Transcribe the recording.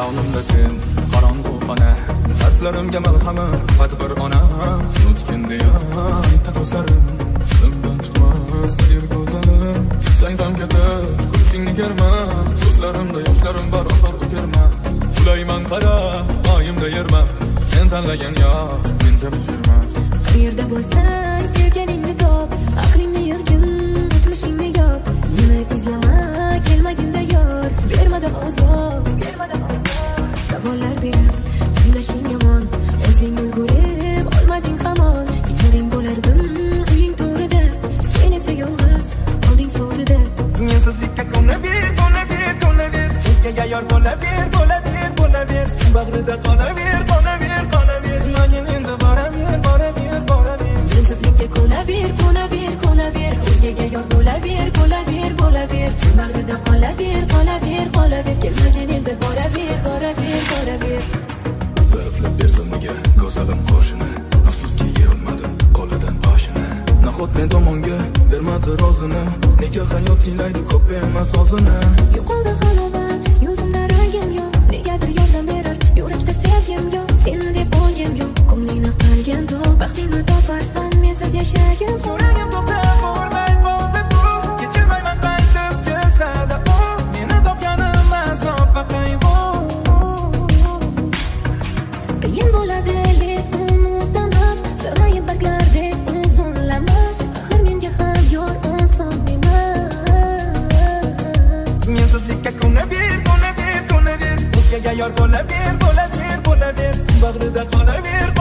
Xayolimda sen qorong'u xona, dardlarimga malhamim faqat bir ona. Unutganda bitta ko'zlarim dilimdan chiqmas bir go'zalim. Sen ham ketib ko'zingni ko'rma, ko'zlarimda yoshlarim bor oxir o'tirmas. Ulayman qara oyimda yermas, sen tanlagan yo menda bujirmas. Qayerda bo'lsang sevganingni top, aqlingni yirgin, o'tmishingni yop. Meni izlama kelmaginda yor, bermada azob. Savollar berib kuylashing yomon, o'zing ulgurib olmading hamon. Yarim bo'lardim uying to'rida, sen esa yolg'iz qolding so'rida. Mensizlikka qo'naver, qo'naver, qo'naver, o'zgaga yor bo'laver, bo'laver, bo'laver. Bag'rida qolaver, qolaver, qolaver. Magin endi boraver, boraver, boraver. Mensizlikka qo'naver, qo'naver, qo'naver, o'zgaga yor bo'laver, bo'laver, bo'laver. Bag'rida qolaver, qolaver, qolaver. Kelmagin endi boraver, boraver, boraver. Tariflab bersam nega go'zalim qo'shini, afsuski yeyolmadim qo'lidan oshini. Nahot men tomonga bermadi rozini, nega hayot siylaydi ko'p emas o'zini. Yo'qoldi halovat, yuzimda rangim yo'q, negadir yordam berar yurakda sevgim yo'q. Seni deb o'lgim yo'q, ko'nglingni qilgan to'q, baxtingni toparsan, mensiz yashagim. Yuragim to'xtab bo'lmay qoldi bu, kechirmayman qaytib kelsa-da u. Meni topganim azob va qayg'u. Qiyin bo'ladi lekin unutamas, sarg'ayib barglardek uzunlamas. Axir menga ham yor oson emas. Mensizlikka qo'naver, qo'naver, qo'naver, o'zgaga yor bo'laver, bo'laver, bo'laver. Bag'rida qolaver,